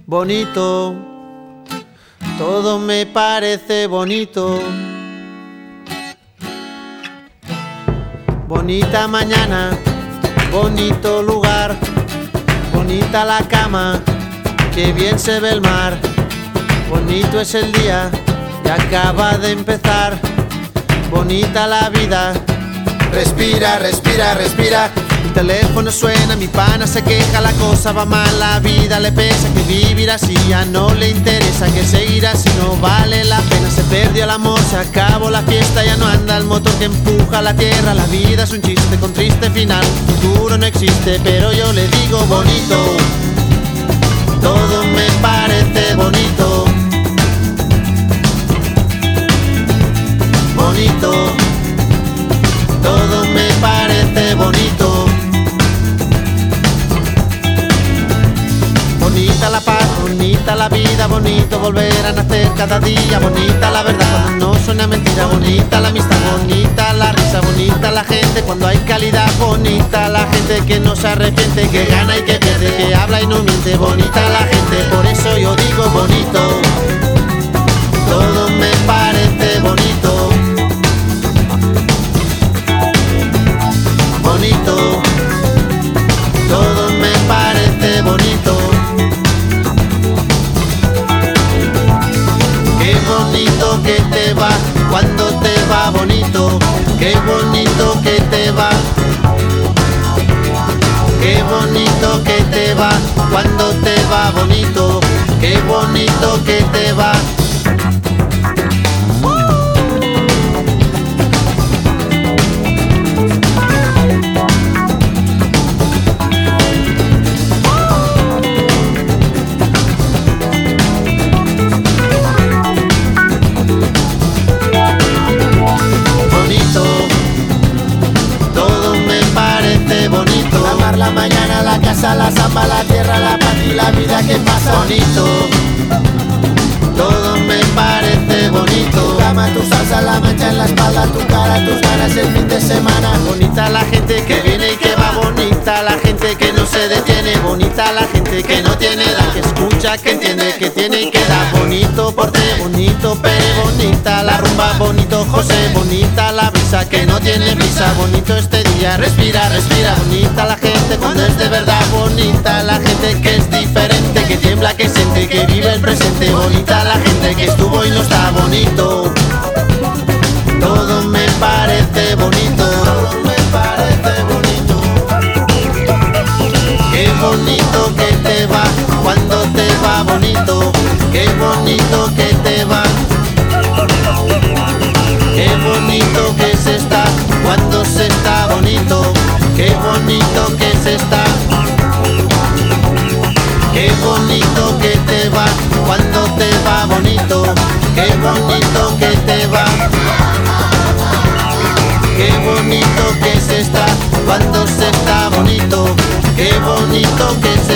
bonito, todo me parece bonito. Bonita mañana, bonito lugar, bonita la cama, que bien se ve el mar. Bonito es el día que acaba de empezar, bonita la vida. Respira, respira, respira. Mi teléfono suena, mi pana se queja, la cosa va mal, la vida le pesa. Que vivir así ya no le interesa, que seguir así no vale la pena. Se perdió el amor, se acabó la fiesta, ya no anda el motor que empuja la tierra. La vida es un chiste con triste final, futuro no existe, pero yo le digo bonito, todo me parece bonito. Bonito, todo me parece bonito. Bonita la paz, bonita la vida, bonito volver a nacer cada día. Bonita la verdad cuando no suena mentira, bonita la amistad, bonita la risa, bonita la gente cuando hay calidad. Bonita la gente que no se arrepiente, que gana y que pierde, que habla y no miente. Bonita la gente, por eso yo digo bonito, todo me parece bonito. Bonito, todo me parece bonito. Qué bonito que te va cuando te va bonito. Qué bonito que te va. Qué bonito que te va cuando te va bonito. Qué bonito que te va. La mañana, la casa, la samba, la tierra, la paz y la vida que pasa. Bonito, todo me parece bonito. Tu cama, tu salsa, la mancha en la espalda, tu cara, tus ganas el fin de semana. Bonita la gente que viene y que va, bonita la gente que no se detiene, bonita la gente que no tiene edad, que escucha, que entiende, que tiene y que da. Bonito porte, bonito Pere, bonita la rumba, bonito José, bonita la brisa que no tiene prisa. Bonito este día, respira, respira. Bonita la gente cuando es de verdad, bonita la gente que es diferente, que tiembla, que siente, que vive el presente. Bonita la gente que estuvo y no está. Bonito, todo me parece bonito, todo me parece bonito. Qué bonito que te va cuando te va bonito. Qué bonito que te va. Qué bonito que se está cuando se está bonito. Qué bonito que se está. Qué bonito que te va cuando te va bonito. Qué bonito que te va. Qué bonito que se está cuando se está bonito. Qué bonito que se